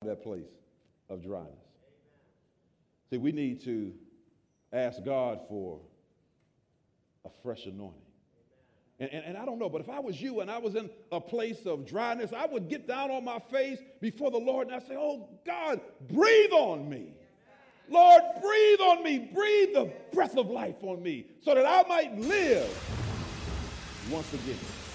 that place of dryness. See, we need to ask God for a fresh anointing. And I don't know, but if I was you and I was in a place of dryness, I would get down on my face before the Lord and I say, oh, God, breathe on me. Lord, breathe on me. Breathe the breath of life on me so that I might live once again.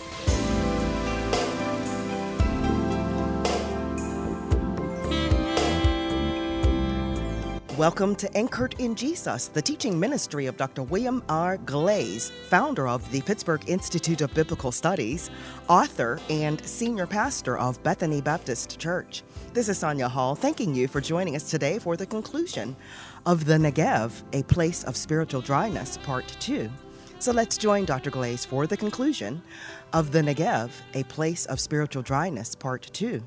Welcome to Anchored in Jesus, the teaching ministry of Dr. William R. Glaze, founder of the Pittsburgh Institute of Biblical Studies, author, and senior pastor of Bethany Baptist Church. This is Sonia Hall, thanking you for joining us today for the conclusion of The Negev, A Place of Spiritual Dryness, Part 2. So let's join Dr. Glaze for the conclusion of The Negev, A Place of Spiritual Dryness, Part 2.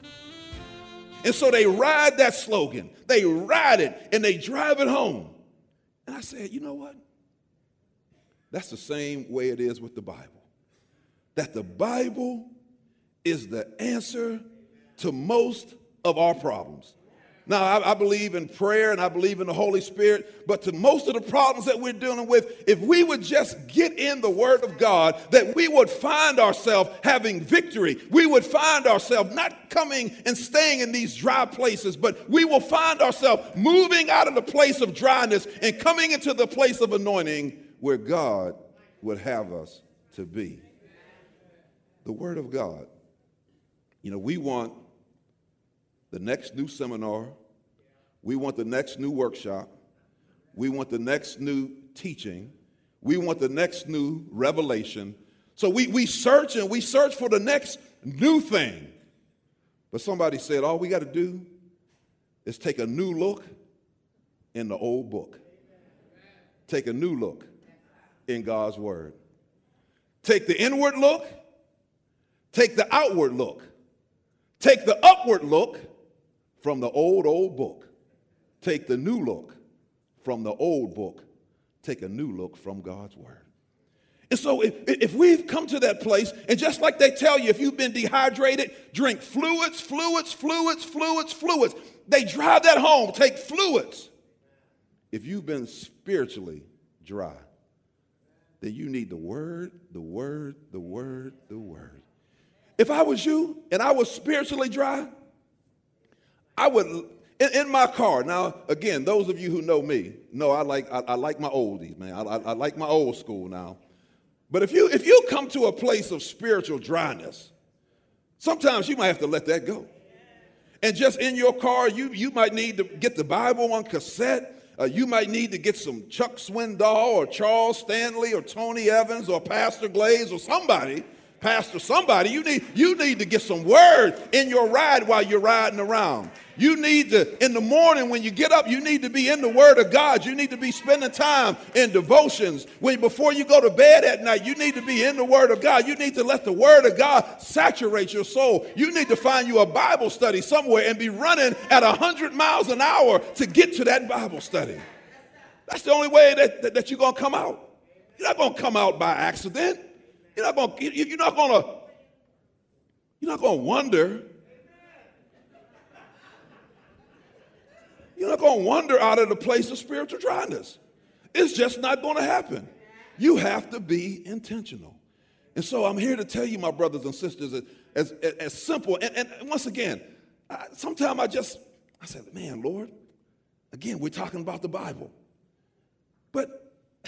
And so they ride that slogan. They ride it and they drive it home. And I said, you know what? That's the same way it is with the Bible. That the Bible is the answer to most of our problems. Now, I believe in prayer and I believe in the Holy Spirit, but to most of the problems that we're dealing with, if we would just get in the Word of God, that we would find ourselves having victory. We would find ourselves not coming and staying in these dry places, but we will find ourselves moving out of the place of dryness and coming into the place of anointing where God would have us to be. The Word of God. You know, we want the next new seminar, we want the next new workshop, we want the next new teaching, we want the next new revelation. So we search and we search for the next new thing. But somebody said all we got to do is take a new look in the old book. Take a new look in God's Word. Take the inward look, take the outward look, take the upward look from the old book. Take the new look from the old book. Take a new look from God's Word. And so if we've come to that place, and just like they tell you, if you've been dehydrated, drink fluids. They drive that home. Take fluids. If you've been spiritually dry, then you need the Word. If I was you and I was spiritually dry, I would, in my car, now, again, those of you who know me know I like my oldies, man. I like my old school now. But if you come to a place of spiritual dryness, sometimes you might have to let that go. And just in your car, you might need to get the Bible on cassette. You might need to get some Chuck Swindoll or Charles Stanley or Tony Evans or Pastor Glaze or somebody. Pastor, somebody, you need to get some word in your ride while you're riding around. You need to, in the morning when you get up, you need to be in the Word of God. You need to be spending time in devotions. Before you go to bed at night, you need to be in the Word of God. You need to let the Word of God saturate your soul. You need to find you a Bible study somewhere and be running at 100 miles an hour to get to that Bible study. That's the only way that you're going to come out. You're not going to come out by accident. You're not going to wonder. You're not going to wander out of the place of spiritual dryness. It's just not going to happen. You have to be intentional. And so I'm here to tell you, my brothers and sisters, as simple. And once again, sometimes I said, man, Lord, again, we're talking about the Bible. But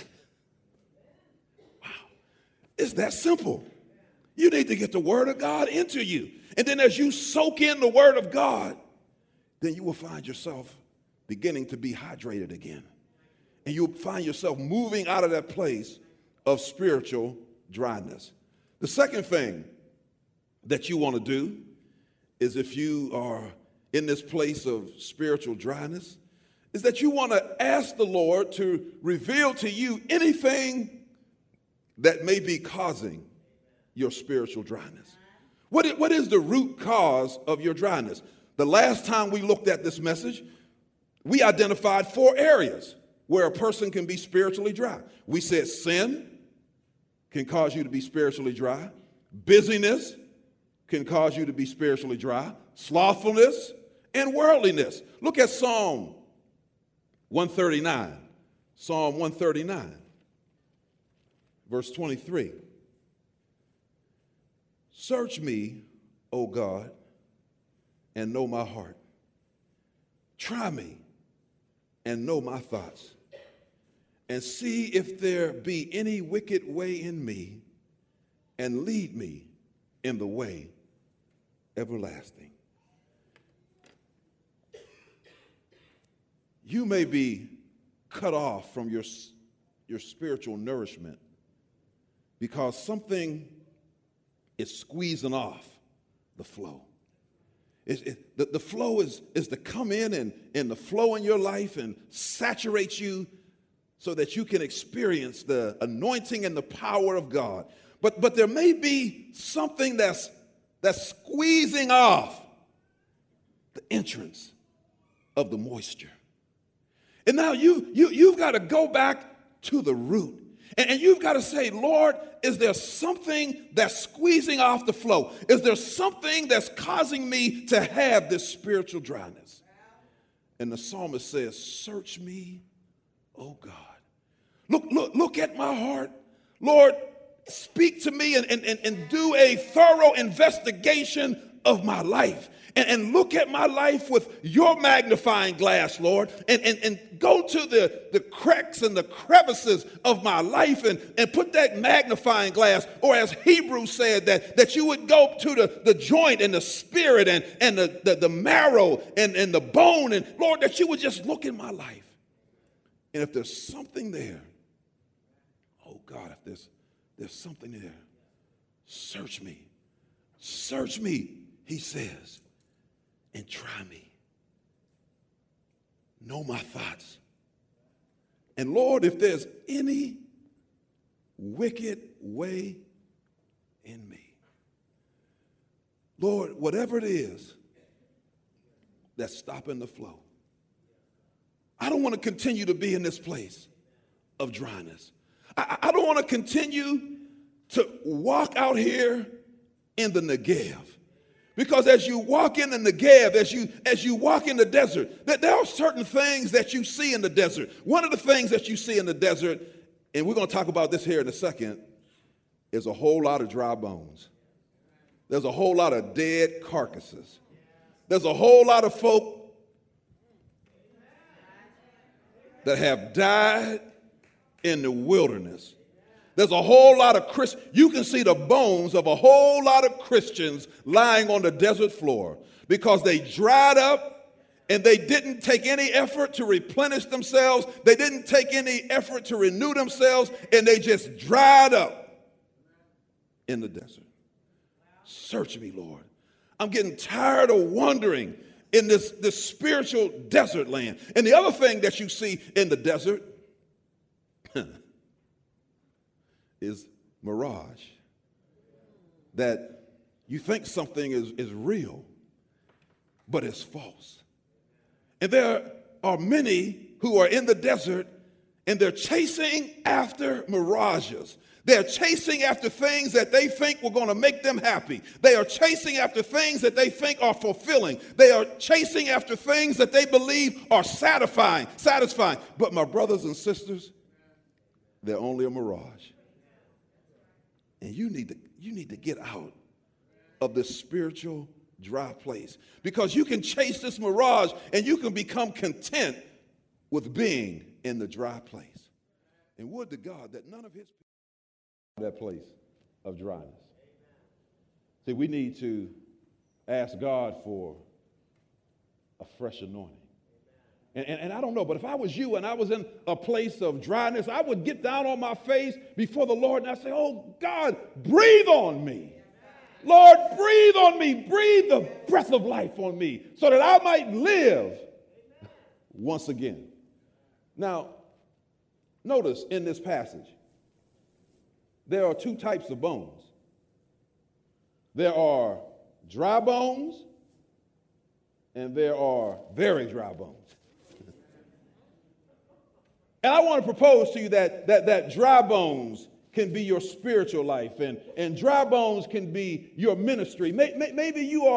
it's that simple. You need to get the Word of God into you. And then as you soak in the Word of God, then you will find yourself beginning to be hydrated again. And you'll find yourself moving out of that place of spiritual dryness. The second thing that you want to do is, if you are in this place of spiritual dryness, is that you want to ask the Lord to reveal to you anything that may be causing your spiritual dryness. What is the root cause of your dryness? The last time we looked at this message, we identified 4 areas where a person can be spiritually dry. We said sin can cause you to be spiritually dry. Busyness can cause you to be spiritually dry. Slothfulness and worldliness. Look at Psalm 139. Psalm 139, verse 23. Search me, O God, and know my heart. Try me and know my thoughts, and see if there be any wicked way in me, and lead me in the way everlasting. You may be cut off from your spiritual nourishment because something is squeezing off the flow. The flow is to come in and the flow in your life and saturate you so that you can experience the anointing and the power of God. But there may be something that's squeezing off the entrance of the moisture. And now you've got to go back to the root. And you've got to say, Lord, is there something that's squeezing off the flow? Is there something that's causing me to have this spiritual dryness? And the psalmist says, search me, oh God. Look at my heart. Lord, speak to me and do a thorough investigation of my life. And look at my life with your magnifying glass, Lord, and go to the cracks and the crevices of my life and put that magnifying glass, or as Hebrews said, that you would go to the joint and the spirit and the marrow and the bone, and Lord, that you would just look in my life. And if there's something there, oh God, if there's something there, search me, he says, and try me. Know my thoughts. And Lord, if there's any wicked way in me, Lord, whatever it is that's stopping the flow, I don't want to continue to be in this place of dryness. I don't want to continue to walk out here in the Negev. Because as you walk in the Negev, as you walk in the desert, there are certain things that you see in the desert. One of the things that you see in the desert, and we're going to talk about this here in a second, is a whole lot of dry bones. There's a whole lot of dead carcasses. There's a whole lot of folk that have died in the wilderness. There's a whole lot of Christians. You can see the bones of a whole lot of Christians lying on the desert floor because they dried up and they didn't take any effort to replenish themselves. They didn't take any effort to renew themselves, and they just dried up in the desert. Search me, Lord. I'm getting tired of wandering in this spiritual desert land. And the other thing that you see in the desert is mirage. That you think something is real, but it's false. And there are many who are in the desert and they're chasing after mirages. They're chasing after things that they think were going to make them happy. They are chasing after things that they think are fulfilling. They are chasing after things that they believe are satisfying. But my brothers and sisters, they're only a mirage. And you need to get out of this spiritual dry place, because you can chase this mirage and you can become content with being in the dry place. And would to God that none of his people that place of dryness. See, we need to ask God for a fresh anointing. And I don't know, but if I was you and I was in a place of dryness, I would get down on my face before the Lord and I'd say, oh God, breathe on me. Lord, breathe on me. Breathe the breath of life on me so that I might live once again. Now, notice in this passage, there are two types of bones. There are dry bones and there are very dry bones. And I want to propose to you that dry bones can be your spiritual life, and dry bones can be your ministry. Maybe you are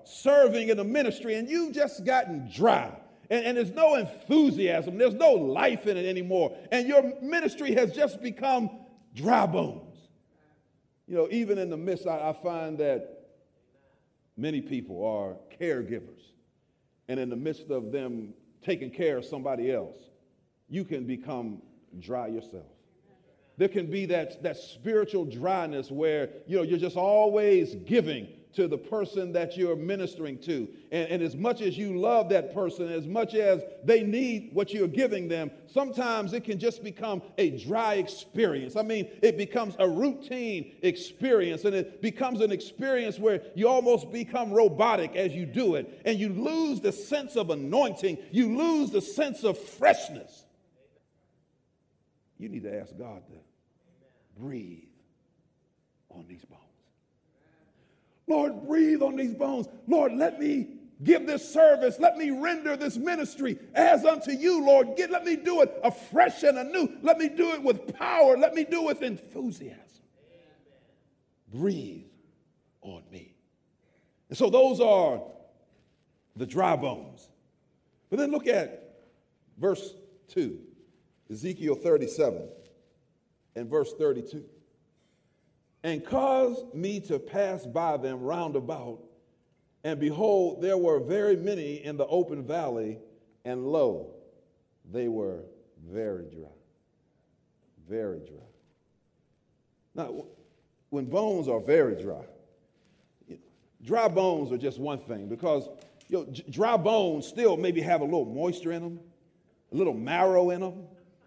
serving in a ministry and you've just gotten dry and there's no enthusiasm, there's no life in it anymore, and your ministry has just become dry bones. You know, even in the midst, I find that many people are caregivers, and in the midst of them taking care of somebody else, you can become dry yourself. There can be that spiritual dryness where, you know, you're just always giving to the person that you're ministering to. And as much as you love that person, as much as they need what you're giving them, sometimes it can just become a dry experience. I mean, it becomes a routine experience, and it becomes an experience where you almost become robotic as you do it, and you lose the sense of anointing. You lose the sense of freshness. You need to ask God to breathe on these bones. Lord, breathe on these bones. Lord, let me give this service. Let me render this ministry as unto you, Lord. Let me do it afresh and anew. Let me do it with power. Let me do it with enthusiasm. Breathe on me. And so those are the dry bones. But then look at verse 2, Ezekiel 37 and verse 32. And caused me to pass by them round about, and behold, there were very many in the open valley, and lo, they were very dry. Very dry. Now, when bones are very dry, dry bones are just one thing, because dry bones still maybe have a little moisture in them, a little marrow in them.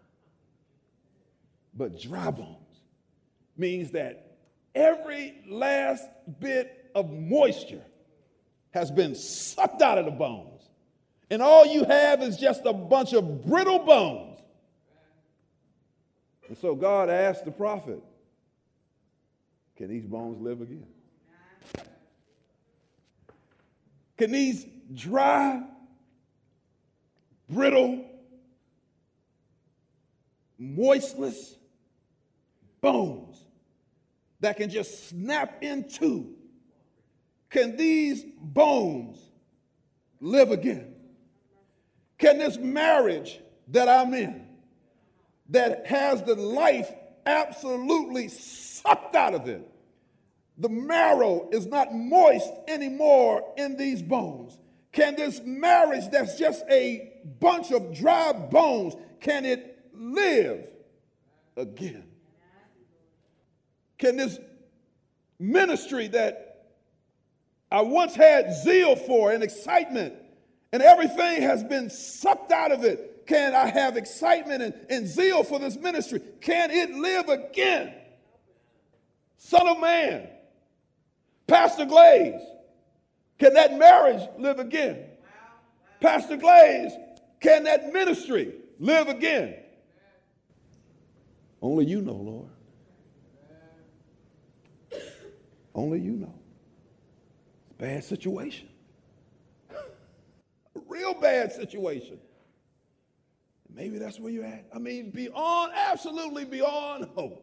But dry bones means that every last bit of moisture has been sucked out of the bones. And all you have is just a bunch of brittle bones. And so God asked the prophet, can these bones live again? Can these dry, brittle, moistless bones that can just snap in two, can these bones live again? Can this marriage that I'm in, that has the life absolutely sucked out of it, the marrow is not moist anymore in these bones, can this marriage that's just a bunch of dry bones, can it live again? Can this ministry that I once had zeal for and excitement, and everything has been sucked out of it, can I have excitement and zeal for this ministry? Can it live again? Son of man, Pastor Glaze, can that marriage live again? Pastor Glaze, can that ministry live again? Only you know, Lord. Only you know. It's a bad situation. A real bad situation. Maybe that's where you're at. I mean, absolutely beyond hope.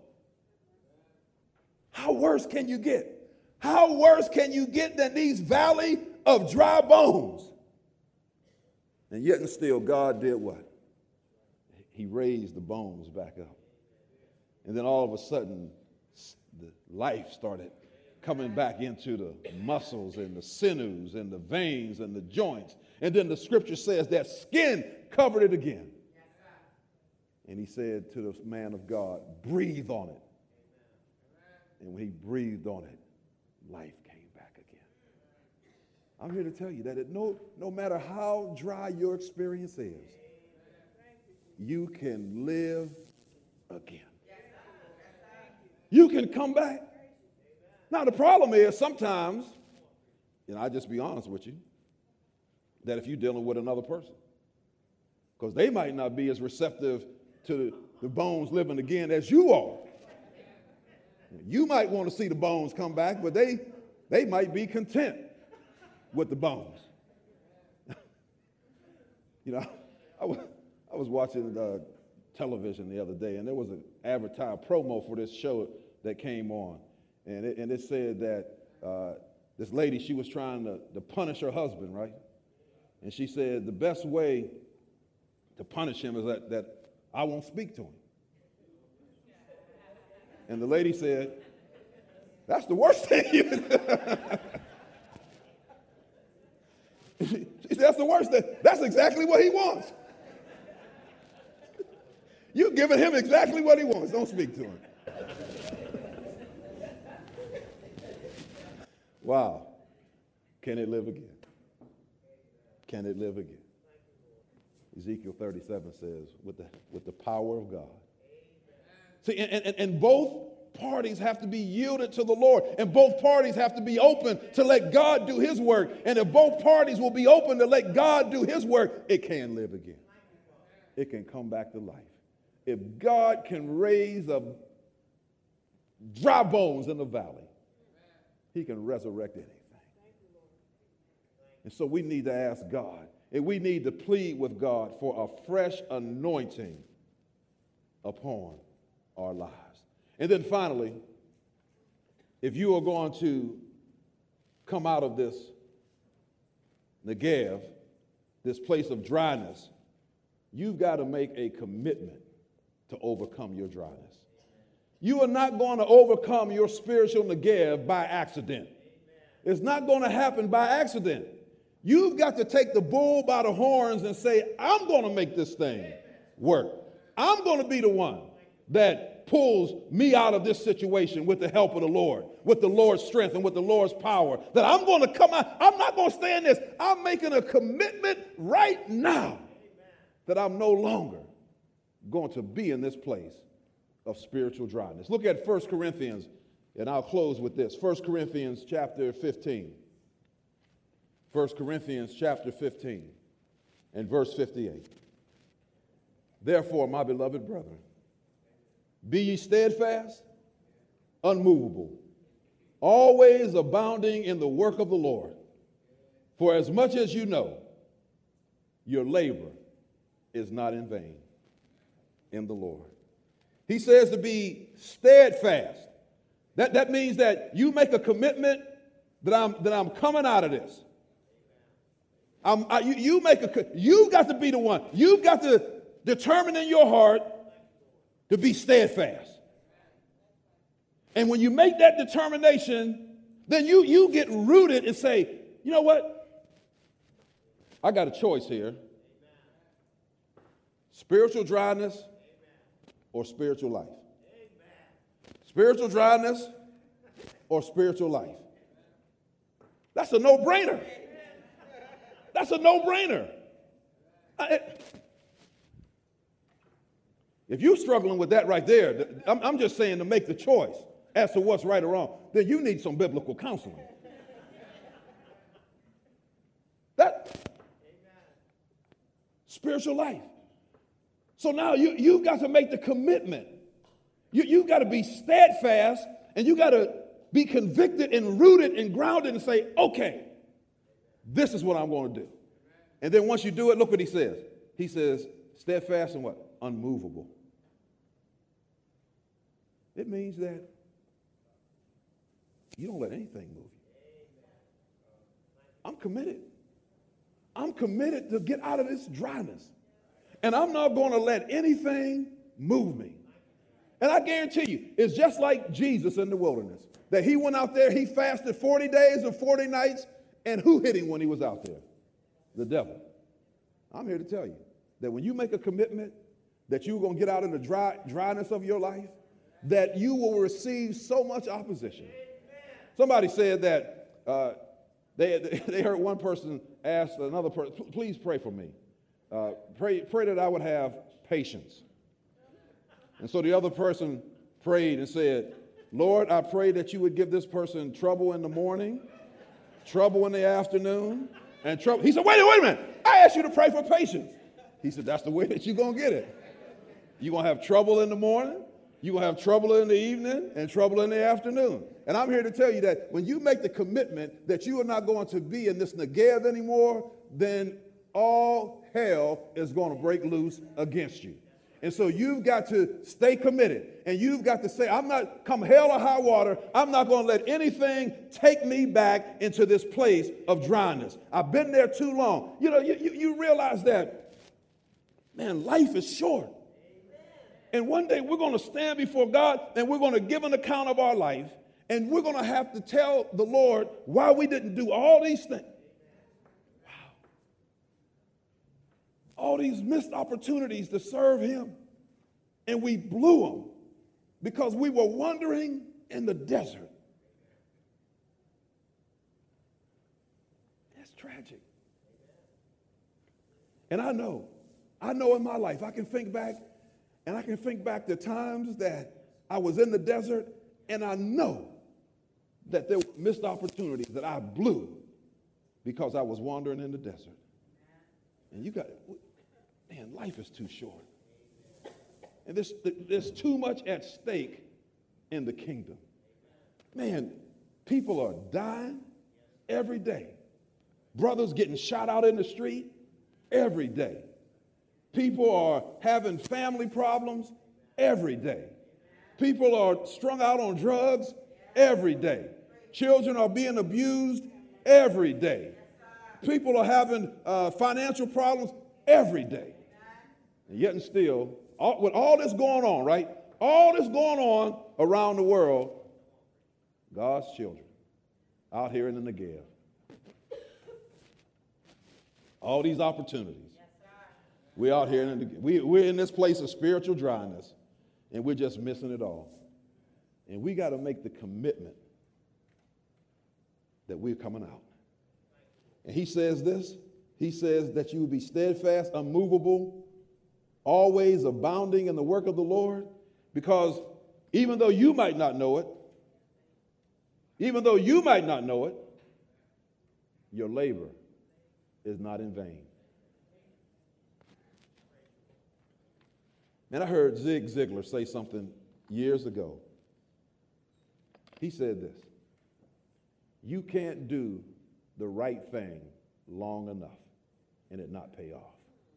How worse can you get? How worse can you get than these valley of dry bones? And yet and still, God did what? He raised the bones back up. And then all of a sudden, the life started coming back into the muscles and the sinews and the veins and the joints. And then the scripture says that skin covered it again. And he said to the man of God, breathe on it. And when he breathed on it, life came back again. I'm here to tell you that no matter how dry your experience is, you can live again. You can come back. Now, the problem is sometimes, I'll just be honest with you, that if you're dealing with another person, because they might not be as receptive to the bones living again as you are. You might want to see the bones come back, but they might be content with the bones. I was watching television the other day, and there was an advertised promo for this show that came on. And it said that this lady, she was trying to punish her husband, right? And she said, the best way to punish him is that I won't speak to him. And the lady said, that's the worst thing you can do. She said, that's the worst thing. That's exactly what he wants. You're giving him exactly what he wants. Don't speak to him. Wow. Can it live again? Can it live again? Ezekiel 37 says, with the power of God. See, and both parties have to be yielded to the Lord, and both parties have to be open to let God do his work. And if both parties will be open to let God do his work, it can live again. It can come back to life. If God can raise up dry bones in the valley, he can resurrect anything. And so we need to ask God, and we need to plead with God for a fresh anointing upon our lives. And then finally, if you are going to come out of this Negev, this place of dryness, you've got to make a commitment to overcome your dryness. You are not going to overcome your spiritual Negev by accident. It's not going to happen by accident. You've got to take the bull by the horns and say, I'm going to make this thing work. I'm going to be the one that pulls me out of this situation with the help of the Lord, with the Lord's strength and with the Lord's power, that I'm going to come out. I'm not going to stay in this. I'm making a commitment right now that I'm no longer going to be in this place of spiritual dryness. Look at 1 Corinthians, and I'll close with this. 1 Corinthians chapter 15. 1 Corinthians chapter 15 and verse 58. Therefore, my beloved brethren, be ye steadfast, unmovable, always abounding in the work of the Lord. For as much as you know, your labor is not in vain in the Lord. He says to be steadfast. That means that you make a commitment that I'm coming out of this. You've got to be the one. You've got to determine in your heart to be steadfast. And when you make that determination, then you get rooted and say, you know what? I got a choice here. Spiritual dryness or spiritual life. Spiritual dryness or spiritual life. That's a no-brainer. That's a no-brainer. If you're struggling with that right there, I'm just saying to make the choice as to what's right or wrong, then you need some biblical counseling. That spiritual life. So now you've got to make the commitment. You've got to be steadfast, and you got to be convicted and rooted and grounded and say, okay, this is what I'm going to do. And then once you do it, look what he says. He says, steadfast and what? Unmovable. It means that you don't let anything move you. I'm committed. I'm committed to get out of this dryness. And I'm not going to let anything move me. And I guarantee you, it's just like Jesus in the wilderness. That he went out there, he fasted 40 days and 40 nights, and who hit him when he was out there? The devil. I'm here to tell you that when you make a commitment that you're going to get out of the dryness of your life, that you will receive so much opposition. Somebody said that they heard one person ask another person, please pray for me. Pray that I would have patience. And so the other person prayed and said, Lord, I pray that you would give this person trouble in the morning, trouble in the afternoon, and trouble. He said, wait a minute. I asked you to pray for patience. He said, that's the way that you're going to get it. You're going to have trouble in the morning, you're going to have trouble in the evening, and trouble in the afternoon. And I'm here to tell you that when you make the commitment that you are not going to be in this Negev anymore, then all hell is going to break loose against you. And so you've got to stay committed. And you've got to say, I'm not, come hell or high water, I'm not going to let anything take me back into this place of dryness. I've been there too long. You know, you realize that, man, life is short. And one day we're going to stand before God and we're going to give an account of our life. And we're going to have to tell the Lord why we didn't do all these things. All these missed opportunities to serve him, and we blew them because we were wandering in the desert. That's tragic. And I know in my life, I can think back to times that I was in the desert, and I know that there were missed opportunities that I blew because I was wandering in the desert. And man, life is too short. And there's too much at stake in the kingdom. Man, people are dying every day. Brothers getting shot out in the street every day. People are having family problems every day. People are strung out on drugs every day. Children are being abused every day. People are having financial problems every day. And yet and still, with all this going on, right? All this going on around the world, God's children out here in the Negev. All these opportunities. We're out here in the Negev. We're in this place of spiritual dryness, and we're just missing it all. And we got to make the commitment that we're coming out. And he says this. He says that you will be steadfast, unmovable, always abounding in the work of the Lord, because even though you might not know it, your labor is not in vain. And I heard Zig Ziglar say something years ago. He said this: you can't do the right thing long enough and it not pay off.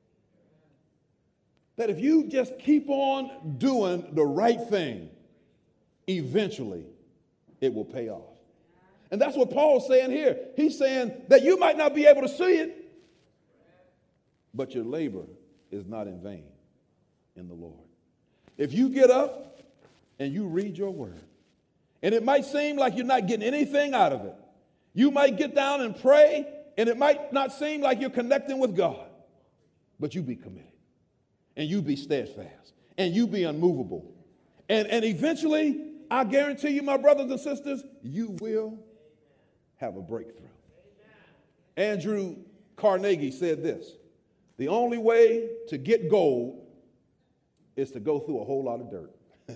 That if you just keep on doing the right thing, eventually it will pay off. And that's what Paul's saying here. He's saying that you might not be able to see it, but your labor is not in vain in the Lord. If you get up and you read your word, and it might seem like you're not getting anything out of it. You might get down and pray, and it might not seem like you're connecting with God, but you be committed, and you be steadfast, and you be unmovable. And eventually, I guarantee you, my brothers and sisters, you will have a breakthrough. Andrew Carnegie said this: the only way to get gold is to go through a whole lot of dirt.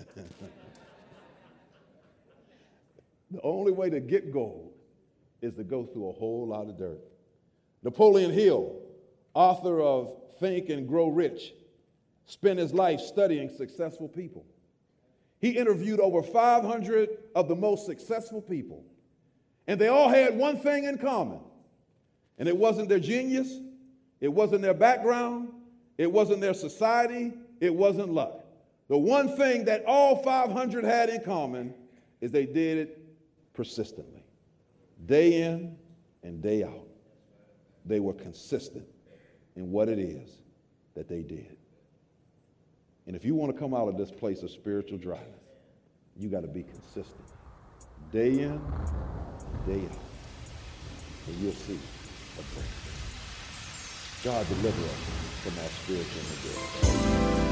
The only way to get gold is to go through a whole lot of dirt. Napoleon Hill, author of Think and Grow Rich, spent his life studying successful people. He interviewed over 500 of the most successful people, and they all had one thing in common, and it wasn't their genius, it wasn't their background, it wasn't their society, it wasn't luck. The one thing that all 500 had in common is they did it persistently, day in and day out. They were consistent in what it is that they did. And if you want to come out of this place of spiritual dryness, you got to be consistent, day in, day out, and you'll see a breakthrough. God deliver us from our spiritual neglect.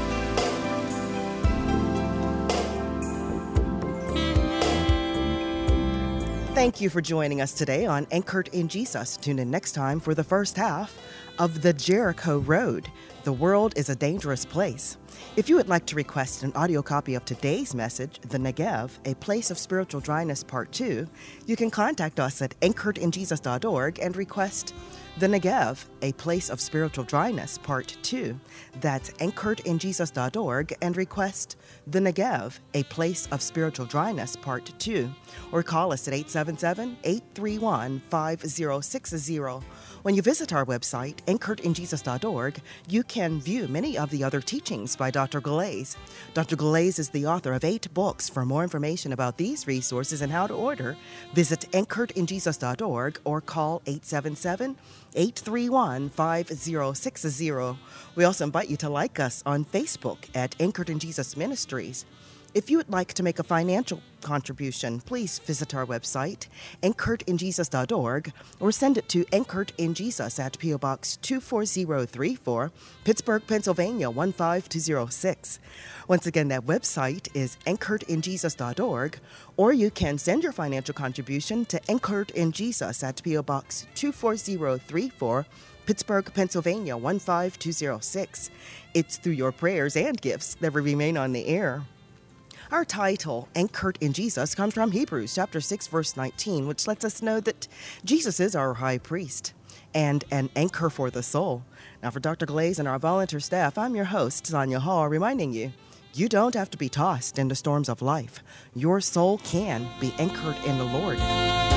Thank you for joining us today on Anchored in Jesus. Tune in next time for the first half of The Jericho Road. The world is a dangerous place. If you would like to request an audio copy of today's message, The Negev, A Place of Spiritual Dryness Part 2, you can contact us at anchoredinjesus.org and request The Negev, A Place of Spiritual Dryness Part 2. That's anchoredinjesus.org and request The Negev, A Place of Spiritual Dryness Part 2. Or call us at 877-831-5060. When you visit our website, anchoredinjesus.org, you can view many of the other teachings by Dr. Galais. Dr. Galais is the author of 8 books. For more information about these resources and how to order, visit anchoredinjesus.org or call 877-831-5060. We also invite you to like us on Facebook at Anchored in Jesus Ministries. If you would like to make a financial contribution, please visit our website, anchoredinjesus.org, or send it to Anchored in Jesus at P.O. Box 24034, Pittsburgh, Pennsylvania 15206. Once again, that website is anchoredinjesus.org, or you can send your financial contribution to Anchored in Jesus at P.O. Box 24034, Pittsburgh, Pennsylvania 15206. It's through your prayers and gifts that we remain on the air. Our title, Anchored in Jesus, comes from Hebrews chapter 6, verse 19, which lets us know that Jesus is our high priest and an anchor for the soul. Now, for Dr. Galais and our volunteer staff, I'm your host, Sonia Hall, reminding you, you don't have to be tossed into storms of life. Your soul can be anchored in the Lord.